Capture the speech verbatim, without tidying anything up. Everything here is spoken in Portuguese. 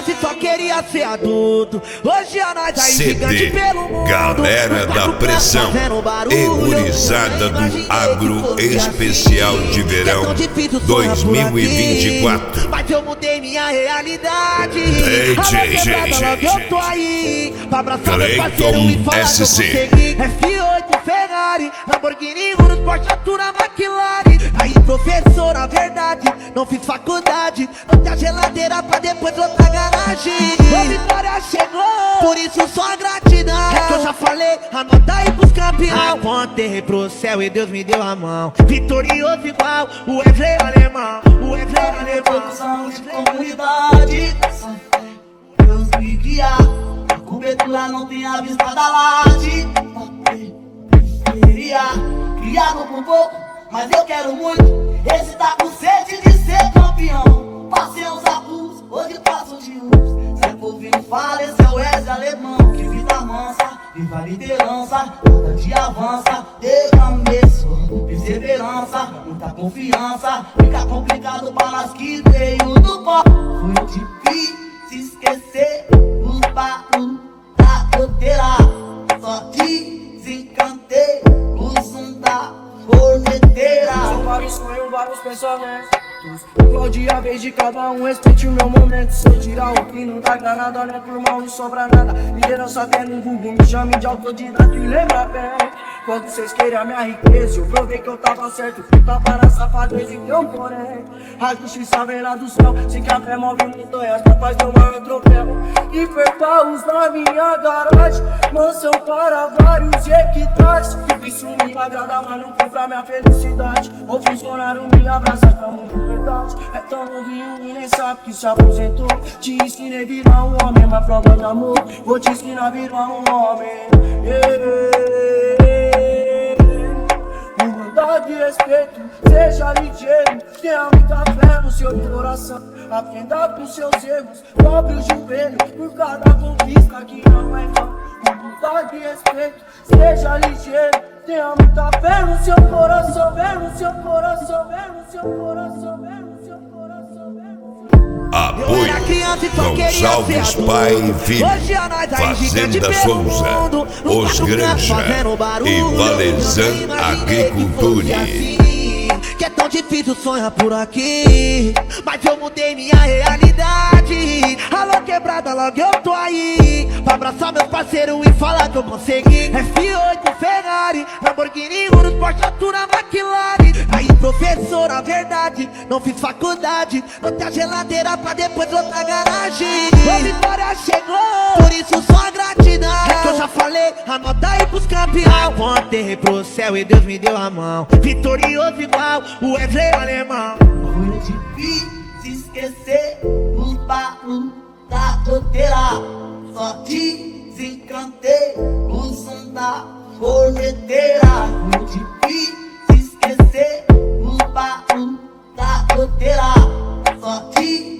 criança e só queria ser adulto. Hoje a nós aí gigante pelo mundo. Galera da Pressão, Egurizada do Agro Especial de Verão dois mil e vinte e quatro. Mas eu mudei minha realidade. D J eu tô aí pra abraçar meu parceiro e falar S C. que eu consegui. F oito, Ferrari, Lamborghini, Urus, Porsche, Altura, McLaren. Aí professor, na verdade, não fiz faculdade. Não tem a geladeira pra depois outra garagem. A vitória chegou, por isso só gratidão. É que eu já falei, anota aí pros campeão. Apontei pro céu e Deus me deu a mão. Vitorioso igual o Wesley alemão. O Wesley alemão. Produção de comunidade, Deus me guiar. A cobertura não tem a vista da laje. Queria, criado por pouco, mas eu quero muito. Esse tá com sede de ser campeão. Passei uns abusos, hoje passo de luz. Cê ouviu fala, esse é o Wesley alemão. Que vida mansa, viva a liderança. Cada dia avança, derrameço, perseverança, muita confiança. Fica complicado para nós que veio do pó. Foi difícil esquecer os barulhos da goteira. Só desencantei o som da corneteira. São vários sonhos, vários pensamentos. Igual dia, vez de cada um, respeite o meu momento. Se eu tirar o que não dá granada, não é por mal, não sobra nada. Liderança tem no Google, me chame de autodidata e lembra bem. Quando vocês querem a minha riqueza, eu provei que eu tava certo. Fui tapar a safadeza e deu um porém. A justiça vem lá do céu, se que a fé move muito é as capaz do maior troféu. Hiperpaus na minha garagem, mansão para vários equitais. Isso me agrada, mas não compra minha felicidade. O funcionário me abraça como de verdade. É tão novinho e nem sabe que se aposentou. Te ensinei a virar um homem, uma prova de amor. Vou te ensinar a virar um homem. Yeah. Humildade e respeito, seja ligeiro. Tenha muita fé no seu coração. Aprenda com seus erros, dobre o joelho por cada conquista que não é vão. Humildade e respeito, seja ligeiro. Tenha muita fé no seu coração, fé no seu coração, fé no seu coração, fé no seu coração, fé no seu coração. Apoio Gonçalves Pai e Filho, Fazenda Souza, Os Granja e Valezan Agricultura. Que é tão difícil sonhar por aqui, mas eu mudei minha realidade. Alô quebrada, logo eu tô aí pra abraçar meus parceiros e falar que eu consegui. F oito, Ferrari, Lamborghini, Urus, Porsche, Altura, McLaren. Aí professor, na verdade, não fiz faculdade. Não tem a geladeira pra depois outra garagem. A vitória chegou, por isso só gratidão. É que eu já falei, anota aí pros campeão. Apontei pro céu e Deus me deu a mão. Vitorioso igual o Wesley alemão. Foi difícil esquecer os barulhos da goteira. Só desencantei o som da corneteira. Foi difícil esquecer os barulhos da goteira. Só desencantei